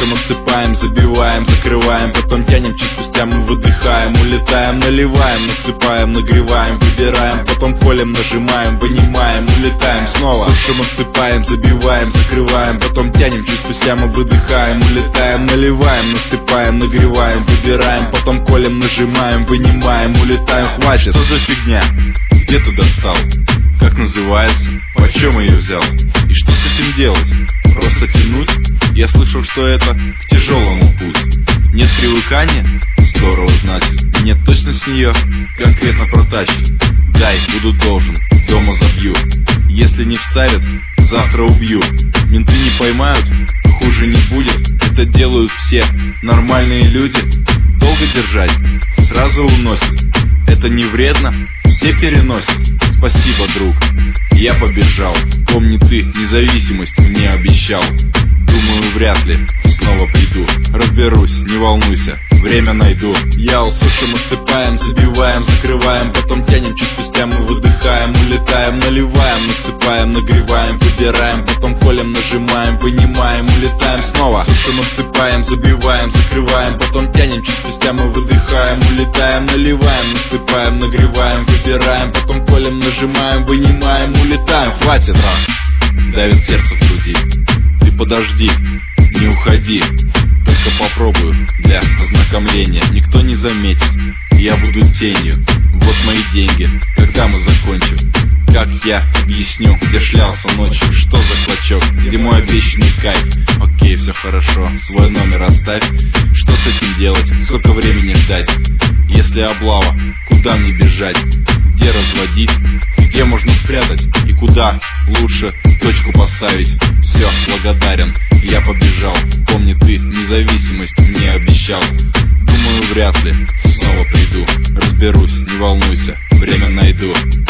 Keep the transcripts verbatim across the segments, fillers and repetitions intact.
Слушаем, отсыпаем, забиваем, закрываем, потом тянем, чуть спустя мы выдыхаем, улетаем, наливаем, насыпаем, нагреваем, выбираем, потом колем, нажимаем, вынимаем, улетаем снова. Слушаем, отсыпаем, забиваем, закрываем, потом тянем, чуть спустя мы выдыхаем, улетаем, наливаем, насыпаем, нагреваем, выбираем, потом колем, нажимаем, вынимаем, улетаем. Хватит, что за фигня? Где ты достал? Как называется? Почем ее взял? И что с этим делать? Просто тянуть? Я слышал, что это к тяжелому путь. Нет привыкания? Здорово, значит. Нет, точно с нее конкретно протащит. Дай, буду должен, дома забью. Если не вставят, завтра убью. Менты не поймают, хуже не будет. Это делают все нормальные люди. Долго держать, сразу уносит. Это не вредно, все переносят. Спасибо, друг, я побежал. Помни, ты независимость мне обещал. Думаю, вряд ли снова приду. Разберусь, не волнуйся, время найду. Я услышим, отсыпаем, забиваем, закрываем, потом тянем, чуть спустя мы выдыхаем, улетаем, наливаем, насыпаем, нагреваем, выбираем, потом колем, нажимаем, вынимаем, улетаем снова. Слушаем, отсыпаем, забиваем, закрываем, потом тянем, чуть спустя мы выдыхаем, улетаем, наливаем, насыпаем, нагреваем, выбираем, потом колем, нажимаем, вынимаем, улетаем. Хватит, давит сердце в груди. Ты подожди, не уходи, только попробую для ознакомления. Никто не заметит, я буду тенью. Вот мои деньги, когда мы закончим? Как я объясню, где шлялся ночью? Что за клочок, где мой обещанный кайф? Окей, все хорошо, свой номер оставь. Что с этим делать, сколько времени ждать? Если облава, куда мне бежать? Где разводить, где можно спрятать и куда лучше точку поставить? Все, благодарен, я побежал. Помни, ты независимость мне обещал. Думаю, вряд ли снова приду. Разберусь, не волнуйся, время найду.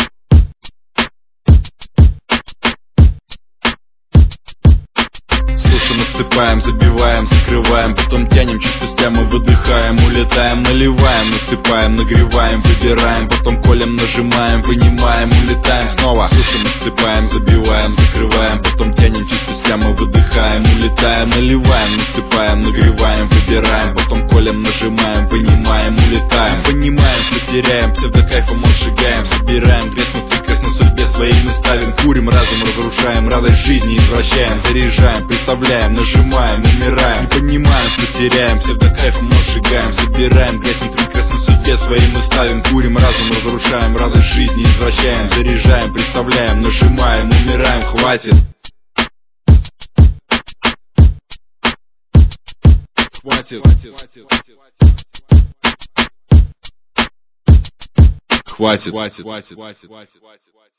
Слушаем, отсыпаем, забиваем, закрываем, потом тянем, чуть спустя мы выдыхаем, улетаем, наливаем, насыпаем, нагреваем, выбираем, потом колем, нажимаем, вынимаем, улетаем снова. Слушаем, отсыпаем, забиваем, закрываем, потом тянем, чуть спустя мы выдыхаем, улетаем, наливаем, насыпаем, нагреваем, выбираем, потом колем, нажимаем, вынимаем, улетаем. Понимаем, что теряем, псевдокайфом отжигаем, собираем грязь внутри, крест на судьбе своей мы ставим, курим, разум разрушаем, радость жизни извращаем, заряжаем, представляем, нажимаем, умираем. Не понимаем, что теряем, псевдокайфом отжигаем, собираем грязь внутри, крест на судьбе своей мы ставим, курим, разум разрушаем, радость жизни извращаем, заряжаем, представляем, нажимаем, умираем. Хватит. Хватит. Хватит. Хватит. Хватит.